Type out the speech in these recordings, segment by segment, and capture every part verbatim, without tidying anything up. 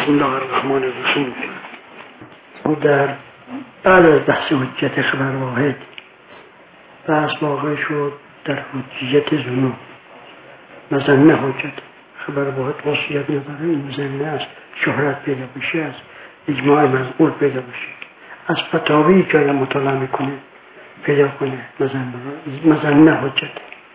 بسم الله الرحمن الرحیم. او در بعد از بحث حجت خبر واحد بحث واقع شد در حجیت ظنون. مظنه حجت خبر واحد وصیت نداره، این مظنه است، شهرت پیدا بشه، از اجماع منقول پیدا بشه، از فتاوی که آیا مطالعه میکنه پیدا کنه. مظنه مظنه حجت.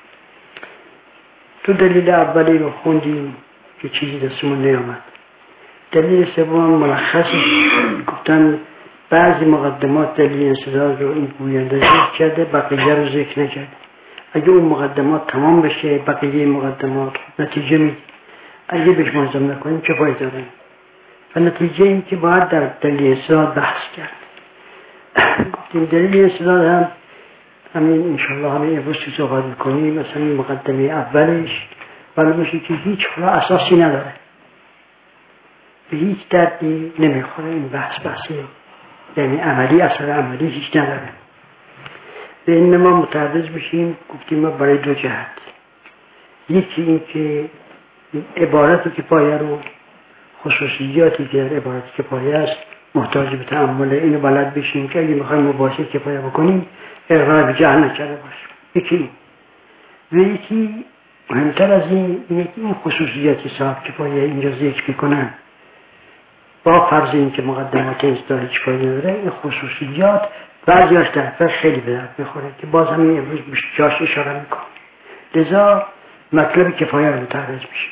تو دلیل اولی رو خوندیم که چیزی دستمون نیامد. دلیل سوم ملخصی گفتن بعضی مقدمات دلیل انسداد رو این گوینده ذکر کرده، بقیه رو ذکر نکرده. اگه اون مقدمات تمام بشه بقیه مقدمات نتیجه میده. اگه بهش ملزم نکنیم چه فایده داره؟ و نتیجه این که باید در دلیل انسداد بحث کرد. گفتیم دلیل انسداد هم همین انشالله همین امروز که صحبت میکنیم، مثلا این مقدمه اولش ولی میشه که هیچ خلا اساسی نداره، به هیچ دردی نمیخوره. این بحث بحثی یعنی عملی، اثر عملی هیچ نداره. به این ما متعرض بشیم. گفتیم ما برای دو جهت، یکی این که عبارتی که پایه رو، خصوصیاتی که در عبارتی که پایه است محتاج به تأمل، اینو بلد بشیم که اگه میخوایم مباحثه که پایه بکنیم اغراق به جهل نکرده باشیم. یکی و یکی مهمتر از این اینه که این خصوصیاتی صاحب که پایه اینجا ذکر میکنن با فرض این که مقدمات انسداد هیچ فایده نداره، این خصوصیات بعضیاش در فقه خیلی به درد میخوره که باز همین امروز جاش اشاره میکنه. لذا مطلب کفایه رو متعرض میشه.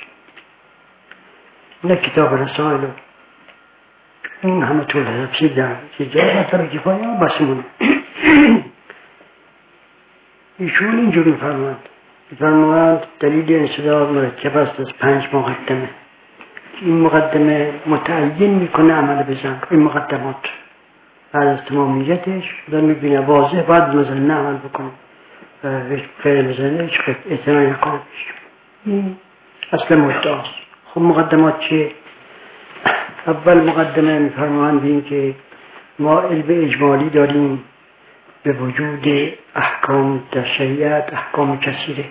نه کتاب رسائل این همه طول تفصیل در که جای مطلب کفایه ها بسیمونه. ایشون اینجوری فرماند فرماند دلیل انسداد مرکب است از پنج مقدمه. این مقدمه متعین میکنه عمل بزن. این مقدمات بعد از تمامیتش داره میبینه واضح باید مزنه عمل بکنه و غیر مزنه هیچ اعتنایی نکنه. این اصل مدعاست. خب مقدمات چیه؟ اول مقدمه میفرمایند این که ما علم اجمالی داریم به وجود احکام در شریعت، احکام کثیره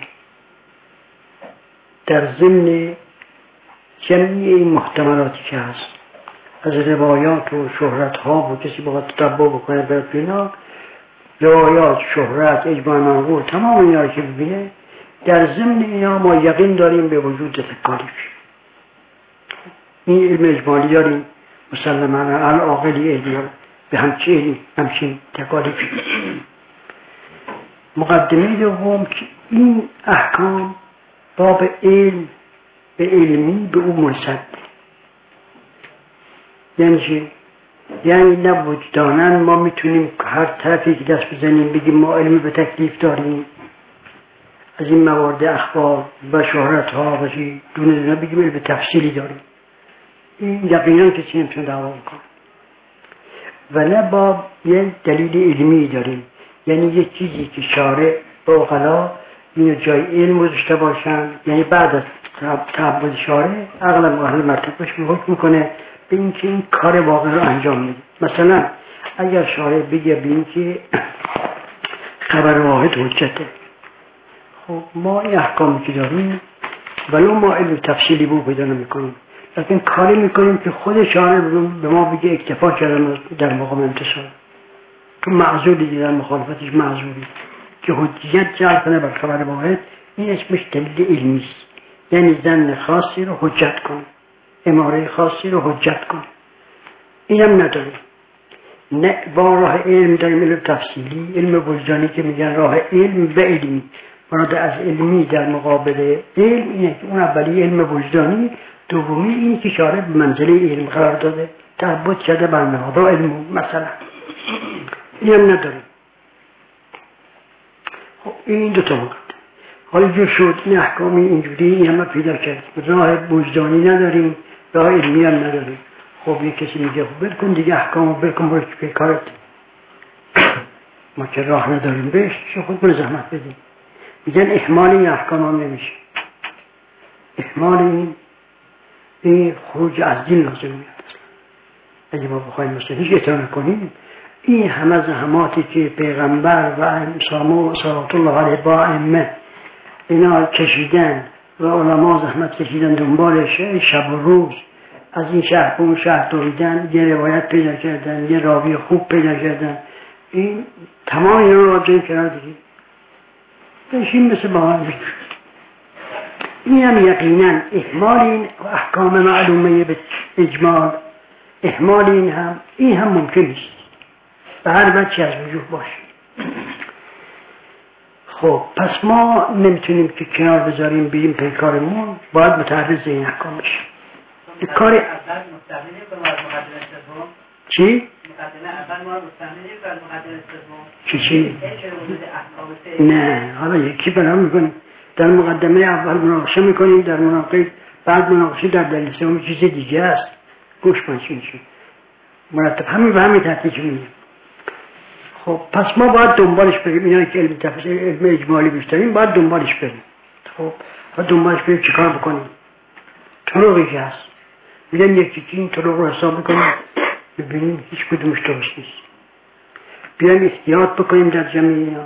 در ضمن جمعی این محتملاتی که هست از روایات و شهرت ها و کسی باید تتبع بکنه بر پینا روایات، شهرت، اجماع منقول، تمام اینا که ببینه در ضمن اینا ما یقین داریم به وجود تکالیف. این علم اجمالی داریم مسلماً العاقلی علمی به همچین همچین تکالیفی. مقدمه دوم که این احکام باب علم به علمی به او منسد. یعنی چی؟ یعنی نه وجدانن ما میتونیم هر طرفی که دست بزنیم بگیم ما علمی به تکلیف داریم از این موارد اخبار و شهرت ها و چی دونه دونه بگیم علم به تفصیلی داریم. این یقینا کسی نمیتونه دعوا کنه. و نه با یه دلیل علمی داریم، یعنی یه چیزی که شارع با عقلا اینو جای علم گذاشته باشن، یعنی بعد از تعبد شارع اغلب اهل مرتبهش حکم میکنه به اینکه این کار واقع رو انجام میده. مثلا اگر شارع بگه به اینکه خبر واحد حجته، خب ما این احکامی که داریم ولو ما علم تفصیلی بود پیدا نمیکنیم، لیکن کاری میکنیم که خود شارع به ما بگه اکتفا کردن در مقام امتثال. تو معذوری در مخالفتش معذوری که حجیت جعل کنه بر خبر واحد، این اسمش دلیل علمی است. یعنی زن خاصی رو حجت کنه، اماره خاصی رو حجت کنه. اینم نداریم. نه با راه علم داریم، علم تفصیلی، علم وجدانی که میگن راه علم به علمی. مراد از علمی در مقابل علم اینه که اون اولی علم وجدانی، دومی اینی که شارع به منزله علم قرار داده، تعبد کرده بر نهادها علم مثلا. اینم نداریم. خب این دو تا مقدم. حالا جو شد این احکامی اینجوری این همه پیدا کرد، راه وجدانی نداریم، راه علمی هم نداریم. خب یک کسی میگه خب بلکن دیگه احکامو بلکن برو که کارت ما که راه نداریم بهش چه خود برو زحمت بدیم. میگن احمال این احکام هم نمیشه. احمال این این خروج از دین لازم میاد. اگه ما بخوایم مثلا هیچ اطلاع نکنیم این همه زحماتی که پیغمبر و امسامو صلوات الله علیه با ائمه اینا کشیدن و علما زحمت کشیدن دنبالش شب و روز از این شهر به اون شهر دویدن، یه روایت پیدا کردن، یه راوی خوب پیدا کردن، این تمام این رو راجعه کنار دیگه بشیم مثل باهم. این هم یقینا احمال این احکام معلومه به اجمال، احمال این هم این هم ممکن نیست به هر وجهی از وجوه باشه. خب پس ما نمیتونیم که کنار بذاریم بریم پیکارمون، باید متعرض این احکام بشیم. کار اول مستقیمی به مقدمه سوم چی؟ مقدمه اول ما مستقیمی به مقدمه سوم چی چی؟ احکام نه حالا یکی برام میکنیم در مقدمه اول مناقشه میکنیم، در مناقشه بعد مناقشه در دلیل سوم چیز دیگه است. گوش کن چی چی مرتب همین به همین ترتیب میگیم. خب پس ما باید دنبالش بریم، اینا که علم تفسیر علم اجمالی بیشترین باید دنبالش بریم. خب باید دنبالش بریم چیکار بکنیم؟ طرقی که هست میگن یکی که این طرق رو حساب بکنیم ببینیم هیچ کدومش درست نیست، بیایم احتیاط بکنیم در جمعی اینا.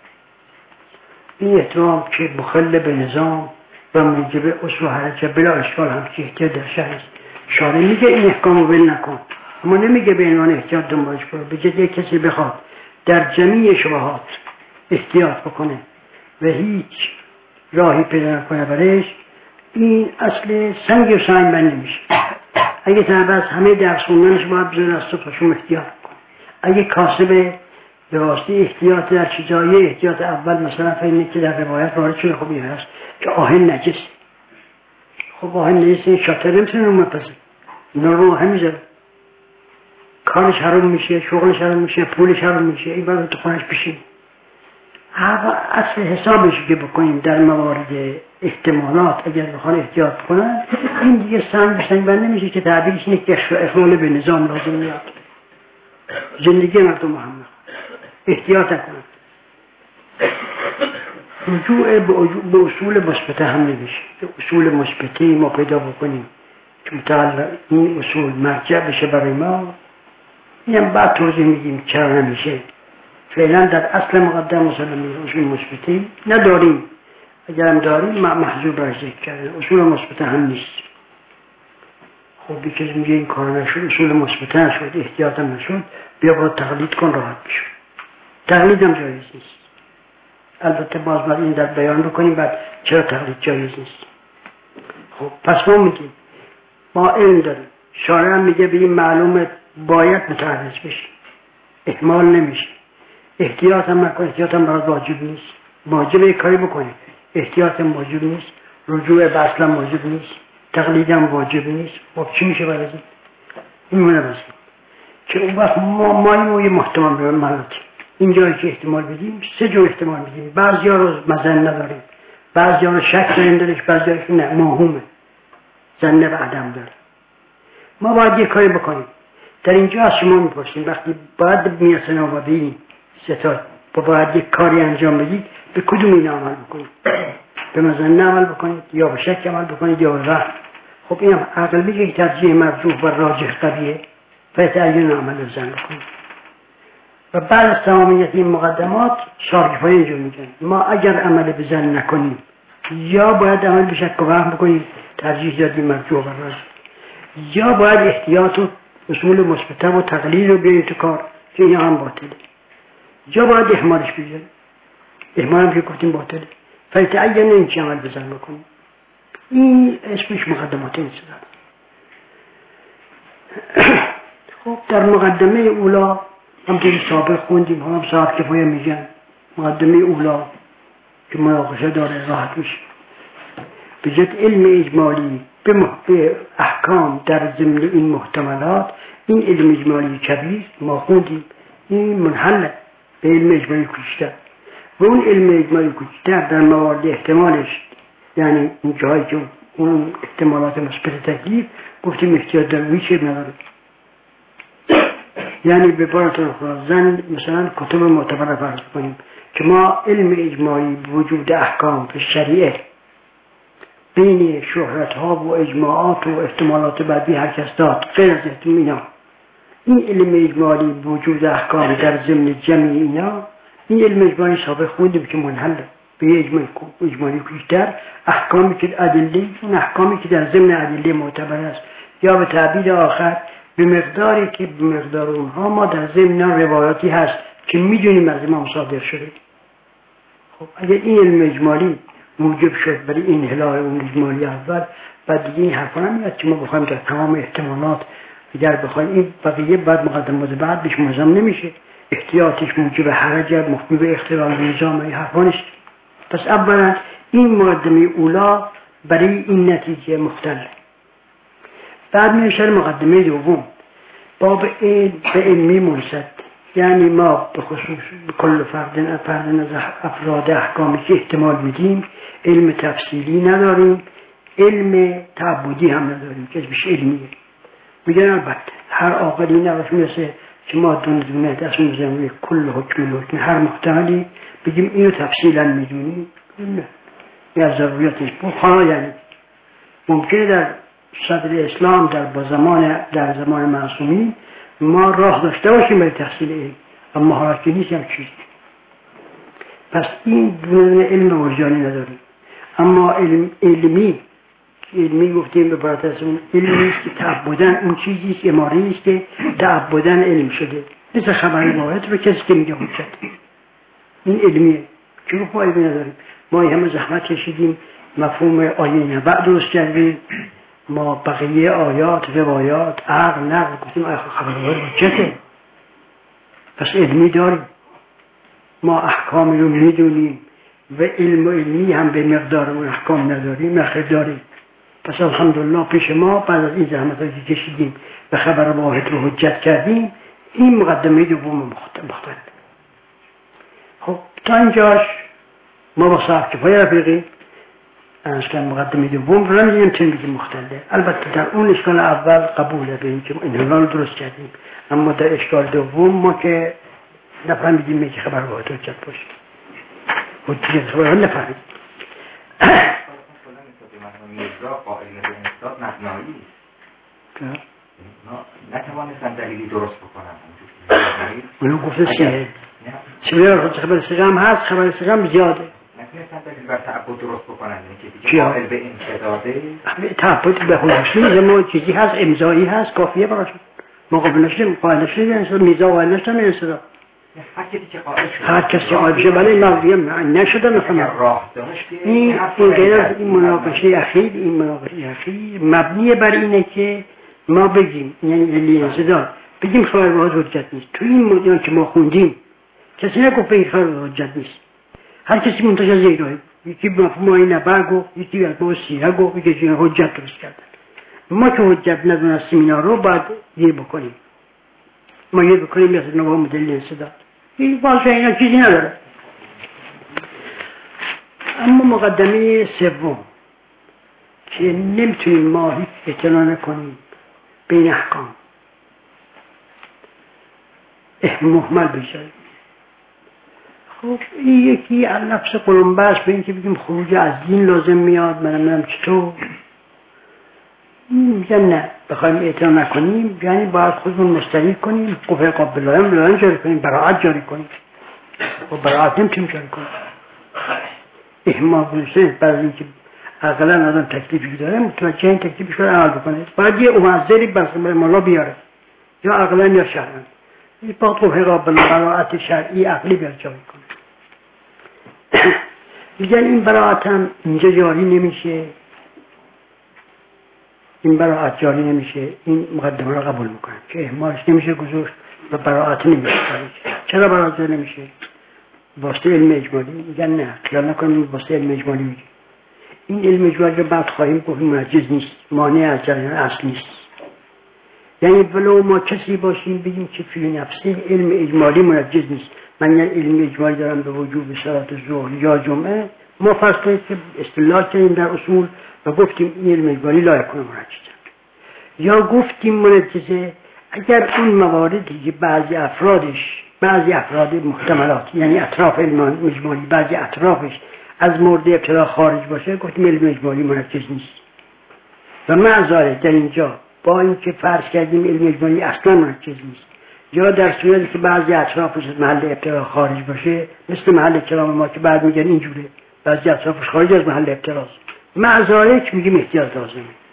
این احترام که مخل به نظام و موجب اصل و حرکت بلا اشکال هم که احتیاط در شهر است. شارع میگه این احکام رو ول نکن، اما نمیگه به عنوان احتیاط دنبالش برو. بجد یک کسی بخواد در جمعی شبهات احتیاط بکنه و هیچ راهی پیدا نکنه برش، این اصل سنگ و سنگ بند نمیشه. اگه طرف همه درس خوندنش باید بذاره از تو پاشون احتیاط کنه. اگه کاسب به واسطه احتیاط در چیزایی احتیاط اول مثلا فهمید که در روایت وارد شده خب این هست که آهن نجس، خب آهن نجس این شاطر نمیتونه رو مپسه اینا رو آهن میذاره، کارش حرام میشه، شغلش حرام میشه، پولش حرام میشه، این باید تو خونش بشین. اصل حسابش که بکنیم در موارد احتمالات اگر بخوان احتیاط کنن این دیگه سنگ بسنگ بند نمیشه که تعبیرش اینه که اخلال به نظام لازم میاد. زندگی مردم محمد احتیاط کنن، رجوع به اصول مثبته هم نمیشه. اصول مثبته ما پیدا بکنیم که متعلق این اصول مرجع بشه برای ما، اینم بعد توضیح میدیم چرا نمیشه. فعلا در اصل مقدم مسلمی اصول مثبته نداریم، اگر هم داریم محضوب را ذکر کرده، اصول مثبته هم نیست. خب یکی میگه این کار نشد، اصول مثبته نشد، احتیاط هم نشد، بیا باید تقلید کن راحت بشو. تقلید هم جایز نیست. البته باز باید این در بیان بکنیم بعد چرا تقلید جایز نیست. خب پس ما میگیم ما علم داریم، شارع هم میگه به این معلومه باید متعرض بشیم، احمال نمیشه. احتیاط هم نکن، احتیاط هم برای واجب نیست. واجب یک کاری بکنیم، احتیاط هم واجب نیست، رجوع به اصل هم واجب نیست، تقلید هم واجب نیست. خب چی میشه برای این؟ این مونه بسیم که اون وقت ما ماییم و یه محتمل به ملاتی این جایی که احتمال بدیم سه جو احتمال بدیم. بعضی ها رو مزن نداریم، بعضی ها رو شک داریم درش، بعضی ها نه موهومه زنه و عدم داره. ما باید یک کاری بکنیم. در اینجا از شما میپرسیم وقتی باید میاسن آماده ستاد با باید یک کاری انجام بدید به کدوم این عمل بکنید؟ به مزن عمل بکنید یا به شک عمل بکنید یا به وهم؟ خب این هم عقل میگه ترجیح مرجوح و راجح قویه فتعین عمل رو زن بکنید. و بعد از تمامیت این مقدمات شارح‌های اینجا میگن ما اگر عمل به زن نکنیم یا باید عمل به شک و وهم بکنیم، ترجیح دادیم مرجوح و راجح، یا باید احتیاط و اصول مثبته و تقلید رو بیاریم تو کار که این هم باطله، یا باید احمالش بگیریم. احمال هم که گفتیم باطله، فتعین این که عمل به زن بکنیم. این اسمش مقدمات این صدا. خب در مقدمه اولا همطوری سابق خوندیم، هم صاحب کفایه میگن مقدمه اولا که مناقشه داره راحت میشه. به جد علم اجمالی به احکام در ضمن این محتملات، این علم اجمالی کبیر ما خوندیم، این منحل به علم اجمالی کوچکتر و اون علم اجمالی کوچکتر در موارد احتمالش، یعنی این جایی که اون احتمالات مثبت تکلیف گفتیم احتیاط در هیچ چیز نداره. یعنی به بارتون زن مثلا کتب معتبر فرض کنیم که ما علم اجمالی وجود احکام به شریعه بین شهرت ها و اجماعات و احتمالات بعدی هر کس داد غیر از اینا، این علم اجمالی وجود احکام در ضمن جمع اینا، این علم اجمالی سابق خوندیم که منحله به اجمالی کوچکتر احکامی که ادله، اون احکامی که در ضمن ادله معتبر است یا به تعبیر آخر به مقداری که به مقدار اونها ما در ضمن روایاتی هست که میدونیم از امام صادر شده. خب اگر این علم اجمالی موجب شد برای این هلال اون اجمالی اول، بعد دیگه این حرفا نمیاد که ما بخوایم در تمام احتمالات اگر بخوایم این بقیه بعد مقدمات بعد بهش ملزم نمیشه، احتیاطش موجب حرج، موجب اختلال نظام، این حرفا نیست. پس اولا این مقدمه اولا برای این نتیجه مختل. بعد میشه مقدمه دوم باب علم به علمی منصد، یعنی ما به خصوص به کل فرد فرد از افراد احکامی که احتمال میدیم علم تفصیلی نداریم، علم تعبدی هم نداریم که بشه علمیه. میگن البته هر عاقلی نباشه مثل که ما دونه دونه دست میزنیم کل حکم حکم هر محتملی بگیم اینو تفصیلا میدونیم، نه یا ضروریت نیست. بخوانا یعنی ممکنه در صدر اسلام در با زمان در زمان معصومین ما راه داشته باشیم برای تحصیل علم، اما حالا که نیست هم چیزی. پس این دونه علم وجدانی نداریم. اما علم علمی علمی گفتیم به براترسون علمی است که تعبدن اون چیزی است اماری است که تعبدن علم شده، مثل خبر واحد رو کسی که میگه حجت، این علمیه که ما علمی نداریم. ما همه زحمت کشیدیم مفهوم آیه نبع درست کردیم، ما بقیه آیات روایات عقل نقل گفتیم آیه خبر واحد حجته. پس علمی داریم، ما احکامی رو میدونیم و علم و علمی هم به مقدار اون احکام نداریم، نخیر داریم. پس الحمدلله پیش ما بعد از این زحمت هایی که کشیدیم و خبر واحد رو حجت کردیم، این مقدمه دوم مختلف. خب تا اینجاش ما با صاحب کفایه رفیقی اصلا مقدمه دوم رو نمیدونیم چون بگیم مختلفه. البته در اون اشکال اول قبوله به این که انحلال درست کردیم، اما در اشکال دوم ما که نفهمیدیم که خبر واحد حجت باشه، حجت خبر واحد نفهمیدیم. میرزا قائل به انصاف مبنایی است، نتوانستن دلیلی درست بکنن. اونو گفته چیه؟ چیه خبر سیغم هست، خبر سیغم زیاده، نتوانستن دلیل بر تعبد درست بکنن، یعنی که قائل به انصداده تعبد به خودشون زمان چیزی هست امضایی هست کافیه براشون. ما قابل نشدیم قائل نشدیم انصداد میزا قائل نشدیم انصداد هر کسی که قائل شد هر کسی که قائل شد ولی نظریم نشده میخوام این این غیر این مناقشه اخیر این مناقشه اخیر مبنی بر اینه که ما بگیم یعنی دلیل انصداد بگیم خبر واحد حجت نیست. تو این مدیان که ما خوندیم کسی نگفت این خبر واحد حجت نیست، هر کسی منتشر زیرایی یکی مفهوم این نبر گفت، یکی از با سیره گفت، یکی حجت درست کردن. ما که حجت ندونستیم اینا رو باید یه بکنیم، ما یه بکنیم مثل نوام دلیل انصداد این واضحه اینا چیزی نداره. اما مقدمه سوم که نمیتونیم ما هیچ اطلاع نکنیم بین احکام محمل بشه. خب این یکی نفس قلمبه به این که بگیم خروج از دین لازم میاد، منم منم چطور میگم نه بخوایم اعتنا نکنیم یعنی باید خودمون مستریح کنیم، قفل قابل لایم لایم جاری کنیم، براعت جاری کنیم و براعت نمیتونیم جاری کنیم. احمال بنویسه بعد اینکه اقلا آدم تکلیفی داره متوجه این تکلیفش رو عمل بکنه، باید یه معذری برسه مولا بیاره یا اقلا یا شرعن این باید قفل قابل براعت شرعی عقلی بیار جاری کنه. میگن این براعت هم اینجا جاری نمیشه، این براعت جاری نمیشه، این مقدمه رو قبول میکنن که احمالش نمیشه گذاشت و براعت نمیشه. چرا براعت نمیشه؟ واسطه علم اجمالی. میگن نه خیال نکنیم واسطه علم اجمالی میگه. این علم اجمالی رو بعد خواهیم گفت منجز نیست، مانع از جریان اصل نیست. یعنی ولو ما کسی باشیم بگیم که فی نفسه علم اجمالی منجز نیست، من یعنی علم اجمالی دارم به وجوب صلات ظهر یا جمعه، ما فرض کنیم که اصطلاح کردیم در اصول و گفتیم این علم اجمالی لا یکون منجزه، یا گفتیم منجزه اگر اون مواردی که بعضی افرادش بعضی افراد محتملات یعنی اطراف علم اجمالی بعضی اطرافش از مورد ابتلا خارج باشه گفتیم علم اجمالی منجز نیست. و معذاره در اینجا با اینکه فرض کردیم علم اجمالی اصلا منجز نیست، یا در صورتی که بعضی اطرافش از محل ابتلا خارج باشه مثل محل کلام ما که بعد میگن اینجوره بعضی اطرافش خارج از محل ابتلاست، معذاره که میگیم احتیاط لازمه.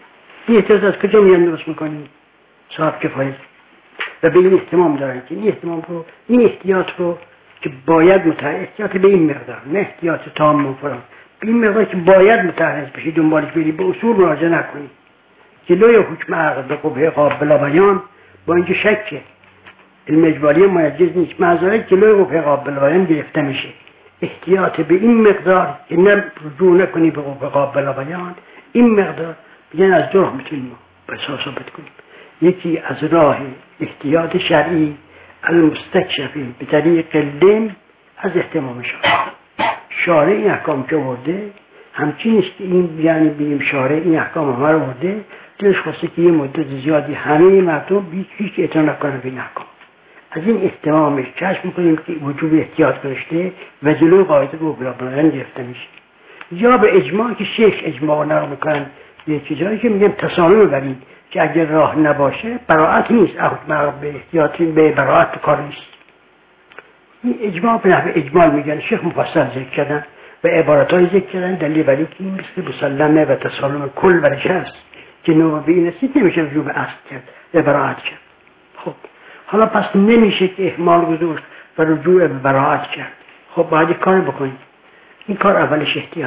این احتیاط از کجا میان درست میکنیم؟ صاحب کفایت و به این اهتمام دارن که این اهتمام رو، این احتیاط رو که باید متعهد، احتیاط به این مقدار، نه احتیاط تام و فلان، به این مقدار که باید متعهد بشی، دنبالش بری، به اصول مراجعه نکنی. جلوی حکم عقل به قبه قابل بیان با اینکه شکه علم اجباری منجز نیست، معذرت جلوی قبه قابل بیان گرفته میشه. احتیاط به این مقدار که نه رجوع نکنی به قبه قابل بیان، این مقدار بگن از دو راه میتونیم به ثابت کنیم. یکی از راه احتیاط شرعی المستکشفی به طریق علم از اهتمام شارع. شارع این احکام که ورده همچین است که این یعنی بگیم شارع این احکام همه رو ورده، دلش خواسته که یه مدت زیادی همه مردم بیش هیچ اعتنا نکنه به این احکام. از این اهتمامش کشف میکنیم که وجوب احتیاط داشته و جلوی قاعده رو برابرن گرفته میشه. یا به اجماع که شیخ اجماع نقل میکنن یه چیزایی که میگم تسالم ببریم که اگر راه نباشه براعت نیست، حکم به احتیاطی به براعت کار نیست. این اجماع به نحو اجمال میگن، شیخ مفصل ذکر کردن و عبارتهای ذکر کردن، دلیل برای که این مثل مسلمه و تسالم کل برش هست که نوبی نسید نمیشه رجوع به اصل کرد و براعت کرد. خب حالا پس نمیشه که اهمال گذاشت و رجوع به براعت کرد. خب باید کار بکنید. این کار اولش احتیاط.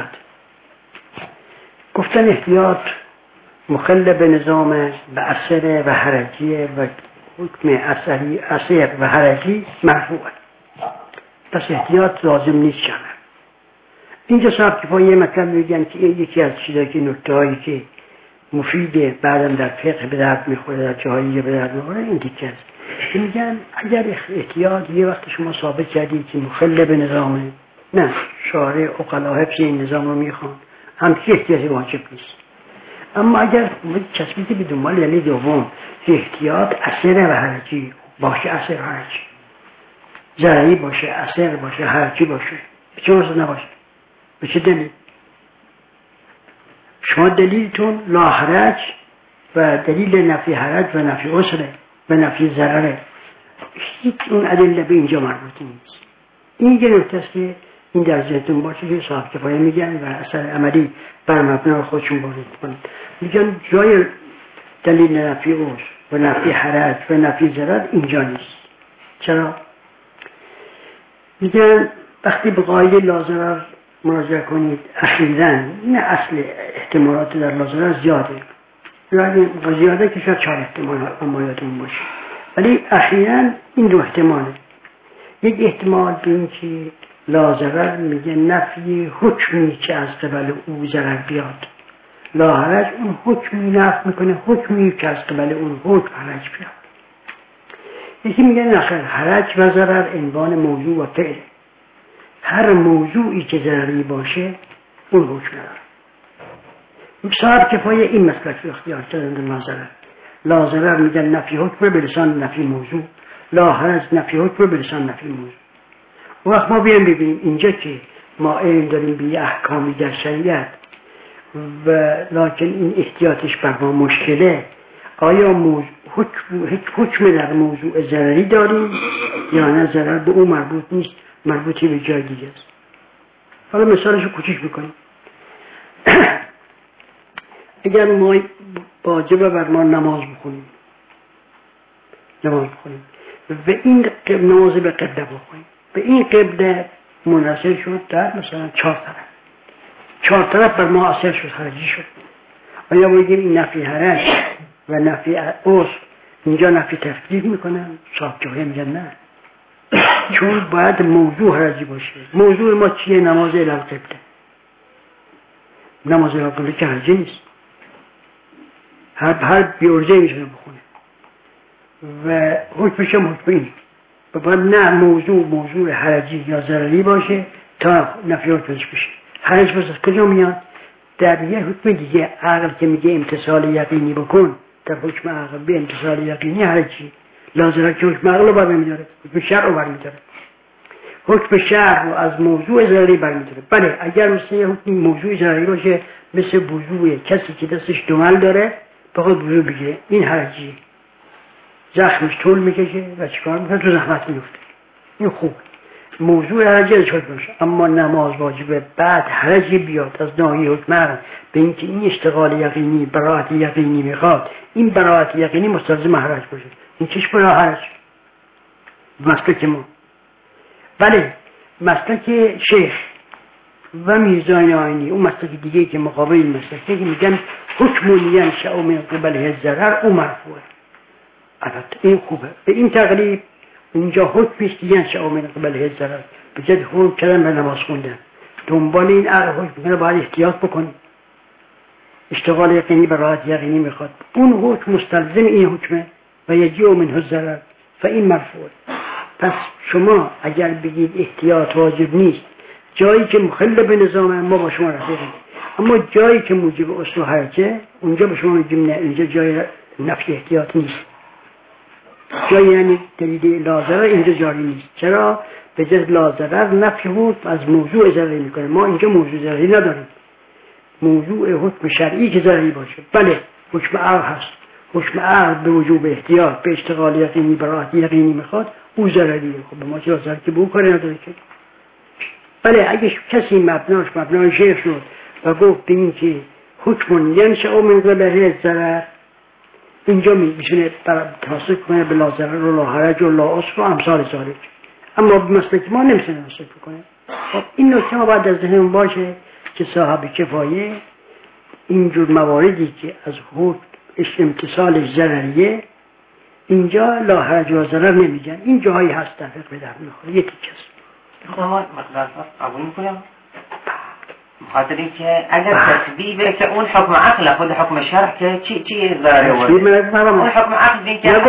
گفتن احتیاط مخل به نظام به اثر و حرجی و حکم اثری اثر و حرجی مرفوع. پس احتیاط لازم نیست شما. اینجا صاحب کفایه مطلب میگن که این یکی از چیزایی که نکته هایی که مفیده بعدم در فقه به درد میخوره، در جاهایی به درد میخوره، این دیگه است. میگن اگر احتیاط یه وقت شما ثابت کردید که مخل به نظامه، نه شارع عقلا حفظ این نظام رو میخوان، همچی احتیاطی واجب نیست. اما اگر چسبیدی به دنبال دلیل دوم که احتیاط اثر و حرجی باشه، اثر و حرجی ضرری باشه، اثر باشه، حرجی باشه، به چه واسه نباشه؟ به چه دلیل؟ شما دلیلتون لا حرج و دلیل نفی حرج و نفی عسره و نفی ضرره، هیچ اون ادله به اینجا مربوطی نیست. این یه نکته است که این در ذهنتون باشه که صاحب کفایه میگن و اثر عملی بر مبنای خودشون وارد کنن. میگن جای دلیل نفی عسر و نفی حرج و نفی ضرر اینجا نیست. چرا؟ میگن وقتی به قاعده لا ضرر مراجعه کنید اخیراً، نه اصل احتمالات در لا ضرر زیاده، یعنی زیاده که شاید چهار احتمال امایاتون باشه، ولی اخیراً این دو احتماله. یک احتمال به این که لا ضرر میگه نفی حکمی که از قبل او ضرر بیاد، لا حرج اون حکمی نفی میکنه حکمی که از قبل اون حکم حرج بیاد. یکی میگه نخیر حرج و ضرر عنوان موضوع و فعل، هر موضوعی که ضرری باشه اون حکم نداره. صاحب کفایه این مسلک رو اختیار کردن در لا ضرر. لا ضرر میگن نفی حکم به لسان نفی موضوع، لا حرج نفی حکم به لسان نفی موضوع. وقت ما بیان ببینیم اینجا که ما علم داریم به یه احکامی در شریعت و لکن این احتیاطش بر ما مشکله، آیا موضوع حکم, حکم در موضوع ضرری داریم یا نه ضرر به اون مربوط نیست، مربوطی به جای دیگه است. حالا مثالش رو کوچیک بکنیم. اگر ما واجب بر ما نماز بخونیم نماز بخونیم و این نماز به قبله بخونیم، به این قبله منحصر شد در مثلا چهار طرف، چهار طرف بر ما اثر شد، حرجی شد. آیا بگیم این نفی حرج و نفی عسر اینجا نفی تفکیک میکنن؟ صاحب جوهه میگن نه، چون باید موضوع حرجی باشه. موضوع ما چیه؟ نماز الی القبله. نماز الی القبله که حرجی نیست، هر هر بیورزه میشه بخونه و حکمش هم حکم این و باید نه موضوع موضوع حرجی یا ضرری باشه تا نفی حکمش بشه. حرج باز از کجا میاد؟ در یه حکم دیگه عقل که میگه امتصال یقینی بکن، در حکم عقل به امتصال یقینی حرجی، لازم که حکم عقل رو برمیداره، حکم شرع رو برمیداره، حکم شرع رو از موضوع ضرری برمیداره. بله اگر مثل یه حکم موضوع ضرری باشه، مثل وضوع کسی که دستش دمل داره بخواد وضو بگیره، این حرجی، زخمش طول میکشه و چیکار میکنه؟ تو زحمت میفته، این خوب. موضوع حرج حکم باشه، اما نماز واجبه بعد حرجی بیاد از ناحیه حکم عقل به اینکه این اشتغال یقینی براءت یقینی میخواد، این براءت یقینی مستلزم حرج باشه، این چیش برای حرج مسلک ما. بله مسلک شیخ و میزان آینی اون مسلک دیگه که مقابل این مسلکه که میگن حکم ینشأ من قبل الضرر او مرفوعه. البته این خوبه، به این تقریب اونجا حکمش ینشأ من قبل الضرر به جد حکم کردن به نماز خوندن، دنبال این عقل حکم میکنه باید احتیاط بکنی، اشتغال یقینی براءت یقینی میخواد، اون حکم مستلزم این حکمه و یجیء منه الضرر فاین مرفوعه. پس شما اگر بگید احتیاط واجب نیست، جایی که مخل به نظام ما با شما رفیقیم، اما جایی که موجب اصل و حرکه اونجا به شما میگیم نه، اینجا جای نفی احتیاط نیست، جایی یعنی دلیل لازره اینجا جاری نیست. چرا؟ به جز لازره نفی حکم از موضوع ضرری میکنه، ما اینجا موضوع ضرری نداریم، موضوع حکم شرعی که ضرری باشه. بله حکم عقل هست، حکم عقل به وجوب احتیاط به اشتغال یقینی براءت یقینی میخواد، او ضرریه. خب به ما چه ضرری که به او کاری نداره که. بله اگه کسی مبناش مبنای شیخ شد و گفت به این که حکم ینشأ من قبل الضرر، اینجا میتونه تمسک کنه به لا ضرر و لا حرج و لا عسر و امثال ذالک، اما به مسلک ما نمیتونه تمسک کنه. خب این نکته ما باید از ذهنمون باشه که صاحب کفایه اینجور مواردی که از حکم امتصال ضرریه اینجا لا حرج و ضرر نمیگن، این جاهایی هست در فقه در میخوره یکی کس خب ما مطلب قبول میکنم خاطر اینکه اگر تطبیبه که اون حکم عقل خود حکم شرع که چی چی ضرر ورده اون حکم عقل این که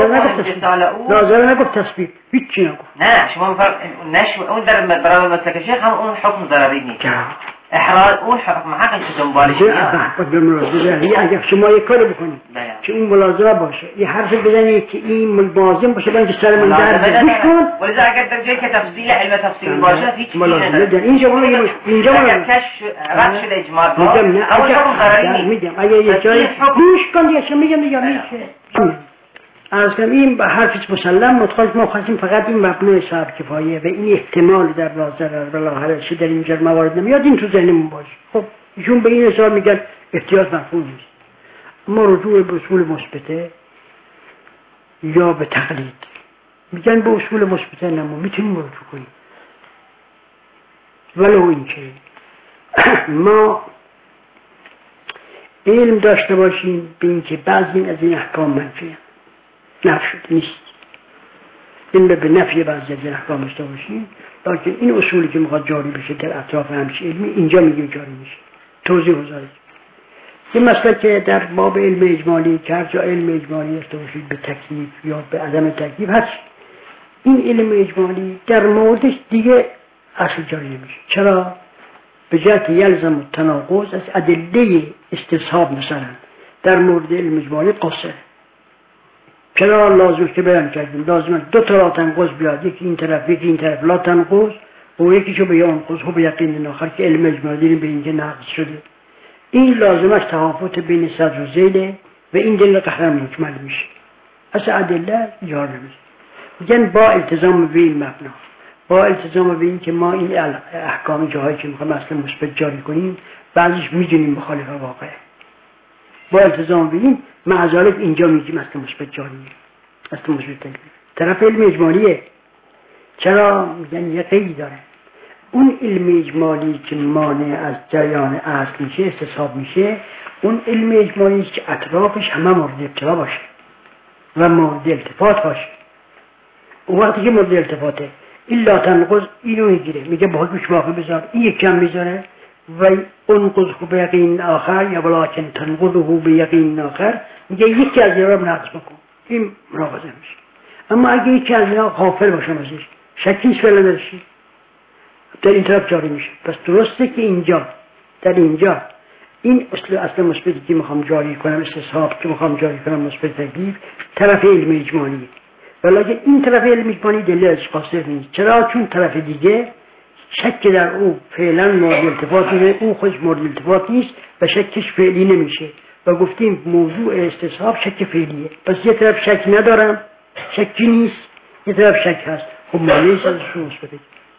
لازم نگفت تثبیت هیچی نگفت. نه شما فرق نشو اون در برای مسلک شیخ هم اون حکم ضرری نیست، احراز اون حکم عقل که دنبالش میاد. اگر شما یک کاری بکنید که اون ملازمه باشه یه حرف بزنید که این ملازم باشه بلکه سر من در گوش کن، ولی اگر در جایی که تفصیل علم تفصیل باشه هیچ ملازمه در اینجا ما اینجا ما کش رد شده اجماع با اون حکم ضرری میگم اگه یه جایی گوش کن دیگه چه میگم دیگه میشه از کم این به حرفش مسلم متخاص ما خواستیم فقط این مبنای صاحب کفایه و این احتمال در لا ضرر و لا حرج در اینجا موارد نمیاد این تو ذهنمون باشه. خب ایشون به این حساب میگن احتیاط مفهوم نیست، اما رجوع به اصول مثبته یا به تقلید میگن به اصول مثبته نمو میتونیم رجوع کنیم، ولو این که ما علم داشته باشیم به این که بعضی از این احکام منفیه نفی نیست، این به نفی بعضی از این احکام داشته باشیم، لیکن این اصولی که میخواد جاری بشه در اطراف همچی علمی اینجا میگیم جاری میشه. توضیح بذارید این مسئله که در باب علم اجمالی که هر جا علم اجمالی داشته باشید به تکلیف یا به عدم تکلیف هست، این علم اجمالی در موردش دیگه اصل جاری نمیشه. چرا؟ به جای که یلزم تناقض از ادله استصحاب مثلا در مورد علم اجمالی قصه، چرا لازم که بیان کردیم لازم دو تا لا تنقض بیاد، یکی این طرف یکی این طرف لا تنقض و یکیشو به یانقض و به یقین آخر که علم اجمالی به اینکه نقض شده. این لازمش تفاوت بین صدر و ذیل و این دلیل قهرا مکمل میشه، اصلا ادله جار نمیشه. میگن با التزام به این مبنا، با التزام به این که ما این احکام جاهایی که میخوایم اصلا مثبت جاری کنیم بعضیش میدونیم مخالف واقعه، با التزام به این معذالک اینجا میگیم اصلا مثبت جاریه، اصلا مثبت تکلیف طرف علم اجمالیه. چرا؟ میگن یه قیدی داره، اون علم اجمالی که مانع از جریان اصل میشه استصحاب میشه، اون علم اجمالی که اطرافش همه مورد ابتلا باشه و مورد التفات باشه. اون وقتی که مورد التفاته این لا تنقض اینو میگیره میگه با حکمش باقی بذار، این یک کم میذاره و انقضه به یقین آخر یا ولکن تنقضه به یقین آخر میگه یکی از اینا رو نقض بکن، این مناقضه میشه. اما اگه یکی از اینا غافل باشه ازش شکی نیست فعلا درشی در این طرف جاری میشه. پس درسته که اینجا در اینجا این اصل اصل مثبتی که میخوام جاری کنم استصحاب که میخوام جاری کنم مثبت تکلیف طرف علم اجمالیه، ولی این طرف علم اجمالی دلیل ازش قاصر نیست. چرا؟ چون طرف دیگه شک در او فعلا مورد التفات نیست، او خودش مورد التفات نیست و شکش فعلی نمیشه و گفتیم موضوع استصحاب شک فعلیه. پس یه طرف شک ندارم شکی نیست، یه طرف شک هست، خب معنیش ازش مثبته.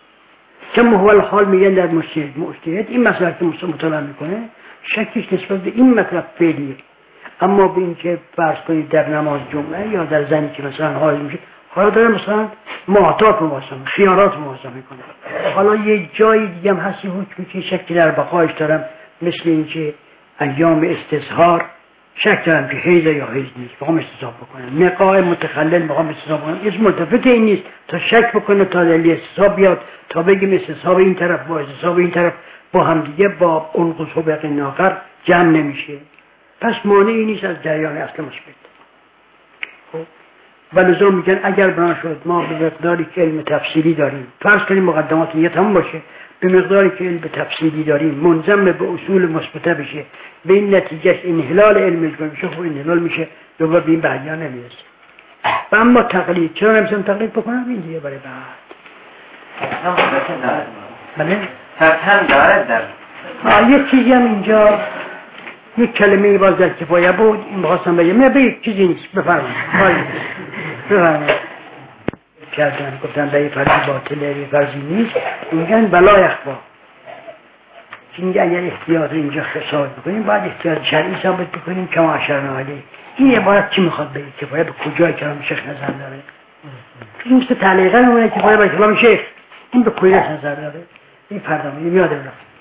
چون محول حال میگن در مجتهد مجتهد این مسئله که مطالعه میکنه شکیش نسبت به این مطلب فعلیه، اما به این که فرض کنید در نماز جمعه یا در زنی که مثلا حال میشه حالا داره مثلا معتاد مواسم خیارات مواسم میکنه، حالا یه جای دیگه هم هستی حکمی که شک در بقایش دارم، مثل این که ایام استظهار شک دارم که حیض یا حیض نیست بخوام استصحاب بکنم، نقاء متخلل بخوام استصحاب بکنم، اسم ملتفت این نیست تا شک بکنه تا دلیل استصحاب بیاد تا بگیم استصحاب این طرف با استصحاب این طرف با هم دیگه با انقص و بقی آخر جمع نمیشه، پس مانعی نیست از جریان اصل مثبت. خب و لزوم میگن اگر بنا شد ما به مقداری که علم تفصیلی داریم، فرض کنیم مقدمات نیت هم باشه، به مقداری که علم تفصیلی داریم منضم به اصول مثبته بشه، به این نتیجه انحلال علم اجمالی بشه، خب انحلال میشه دوباره به این بحثا نمیرسه. و اما تقلید چرا نمیشم تقلید بکنم این دیگه برای بعد بله فتحاً دارد در یک چیزی هم اینجا یک کلمه باز در کفایه بود این بخواستم بگم نه به یک چیزی نیست بفرمایید بفرمایید کردن گفتن به فرضی باطله به فرضی نیست میگن بلا یخفا چون اگر احتیاط اینجا خصاص بکنیم باید احتیاط شرعی ثابت بکنیم کما اشرنا علیه. این عبارت چی میخواد بگه کفایه به کجای کلام شیخ نظر داره؟ چون مثل تعلیقا اونه کفایه به کلام شیخ این به کجای نظر داره؟ این پردامی یاد برم